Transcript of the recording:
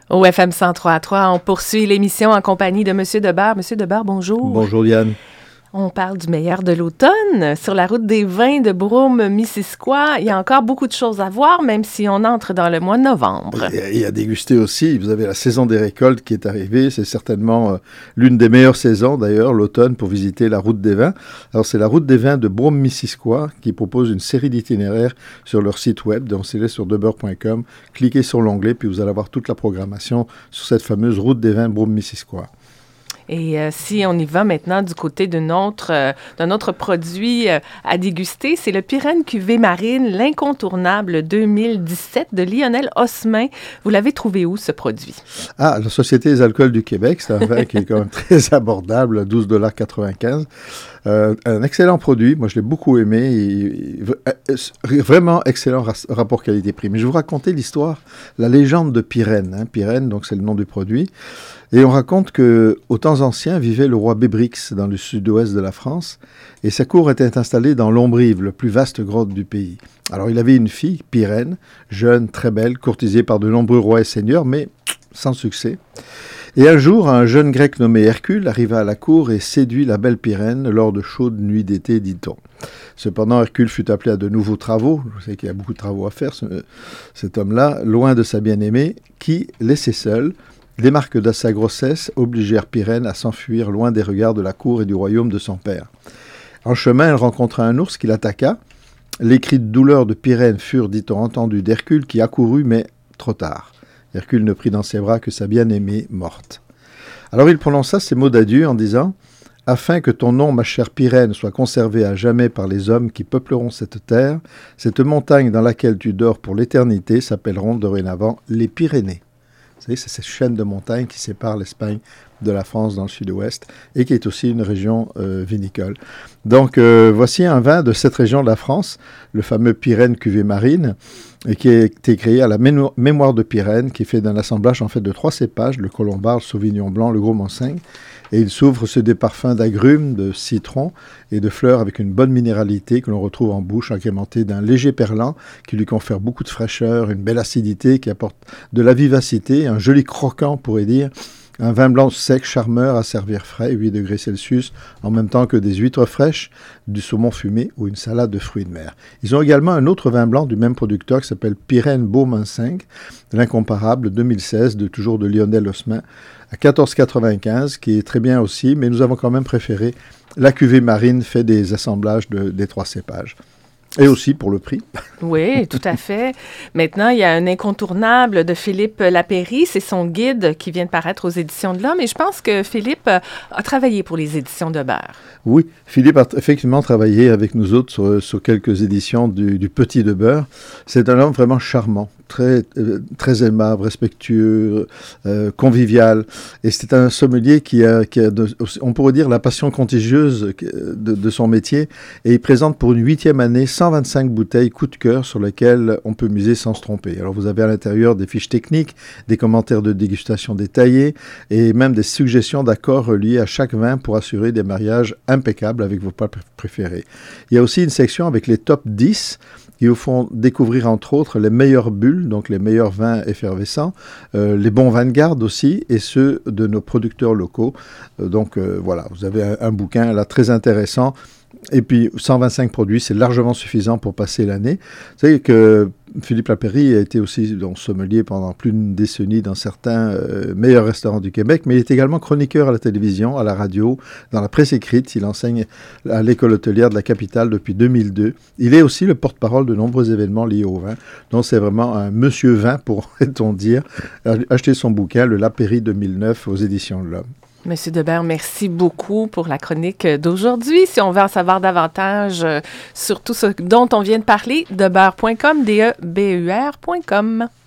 Au FM 103.3, on poursuit l'émission en compagnie de M. Debert. M. Debert, bonjour. Bonjour, Diane. On parle du meilleur de l'automne. Sur la route des vins de Brome-Missisquoi, il y a encore beaucoup de choses à voir, même si on entre dans le mois de novembre. Et à déguster aussi. Vous avez la saison des récoltes qui est arrivée. C'est certainement l'une des meilleures saisons, d'ailleurs, l'automne, pour visiter la route des vins. Alors, c'est la route des vins de Brome-Missisquoi qui propose une série d'itinéraires sur leur site web. Donc, c'est sur debert.com. Cliquez sur l'onglet, puis vous allez avoir toute la programmation sur cette fameuse route des vins de Brome-Missisquoi. Et si on y va maintenant du côté d'un autre produit à déguster, c'est le Pyrène Cuvée Marine, l'incontournable 2017 de Lionel Osmin. Vous l'avez trouvé où, ce produit? Ah, la Société des alcools du Québec, c'est un vin qui est quand même très abordable, à 12,95 $. Un excellent produit, moi je l'ai beaucoup aimé, vraiment excellent rapport qualité-prix. Mais je vais vous raconter l'histoire, la légende de Pyrène. Pyrène, donc c'est le nom du produit. Et on raconte qu'aux temps anciens vivait le roi Bébrix dans le sud-ouest de la France, et sa cour était installée dans l'Ombrive, le plus vaste grotte du pays. Alors il avait une fille, Pyrène, jeune, très belle, courtisée par de nombreux rois et seigneurs, mais sans succès. Et un jour, un jeune grec nommé Hercule arriva à la cour et séduit la belle Pyrène lors de chaudes nuits d'été, dit-on. Cependant, Hercule fut appelé à de nouveaux travaux. Je sais qu'il y a beaucoup de travaux à faire, cet homme-là, loin de sa bien-aimée, qui, laissée seule, les marques de sa grossesse obligèrent Pyrène à s'enfuir loin des regards de la cour et du royaume de son père. En chemin, elle rencontra un ours qui l'attaqua. Les cris de douleur de Pyrène furent, dit-on, entendus d'Hercule qui accourut, mais trop tard. Hercule ne prit dans ses bras que sa bien-aimée morte. Alors il prononça ces mots d'adieu en disant « Afin que ton nom, ma chère Pyrène, soit conservé à jamais par les hommes qui peupleront cette terre, cette montagne dans laquelle tu dors pour l'éternité s'appelleront dorénavant les Pyrénées. » Vous savez, c'est cette chaîne de montagnes qui sépare l'Espagne de la France dans le sud-ouest et qui est aussi une région vinicole. Donc, voici un vin de cette région de la France, le fameux Pyrène Cuvée Marine, et qui a été créé à la mémoire de Pyrène, qui est fait d'un assemblage en fait de 3 cépages, le Colombard, le Sauvignon blanc, le Gros Manseng. Et il s'ouvre sur des parfums d'agrumes, de citron et de fleurs avec une bonne minéralité que l'on retrouve en bouche, agrémentée d'un léger perlant qui lui confère beaucoup de fraîcheur, une belle acidité qui apporte de la vivacité, un joli croquant, on pourrait dire. Un vin blanc sec, charmeur, à servir frais, 8 degrés Celsius, en même temps que des huîtres fraîches, du saumon fumé ou une salade de fruits de mer. Ils ont également un autre vin blanc du même producteur qui s'appelle Pyrène Beau Manseng, l'incomparable 2016, toujours de Lionel Osmin, à 14,95 $, qui est très bien aussi, mais nous avons quand même préféré la cuvée marine fait des assemblages des 3 cépages. Et aussi pour le prix. Oui, tout à fait. Maintenant, il y a un incontournable de Philippe Lapéry. C'est son guide qui vient de paraître aux Éditions de l'Homme. Et je pense que Philippe a travaillé pour les Éditions de Debert. Oui, Philippe a effectivement travaillé avec nous autres sur quelques éditions du Petit Debert. C'est un homme vraiment charmant, très aimable, respectueux, convivial. Et c'est un sommelier qui a on pourrait dire, la passion contagieuse de son métier. Et il présente pour une 8e année 125 bouteilles coup de cœur sur lesquelles on peut miser sans se tromper. Alors vous avez à l'intérieur des fiches techniques, des commentaires de dégustation détaillés et même des suggestions d'accords reliés à chaque vin pour assurer des mariages impeccables avec vos plats préférés. Il y a aussi une section avec les top 10 qui vous font découvrir entre autres les meilleures bulles, donc les meilleurs vins effervescents, les bons vins de garde aussi, et ceux de nos producteurs locaux. Voilà, vous avez un bouquin là très intéressant. Et puis 125 produits, c'est largement suffisant pour passer l'année. Vous savez que Philippe Lapéry a été aussi sommelier pendant plus d'une décennie dans certains meilleurs restaurants du Québec, mais il est également chroniqueur à la télévision, à la radio, dans la presse écrite. Il enseigne à l'école hôtelière de la capitale depuis 2002. Il est aussi le porte-parole de nombreux événements liés au vin. Donc c'est vraiment un monsieur vin, pourrait-on dire. Achetez son bouquin, le Lapéry 2009, aux Éditions de l'Homme. Monsieur Debert, merci beaucoup pour la chronique d'aujourd'hui. Si on veut en savoir davantage sur tout ce dont on vient de parler, debert.com, DEBER.com.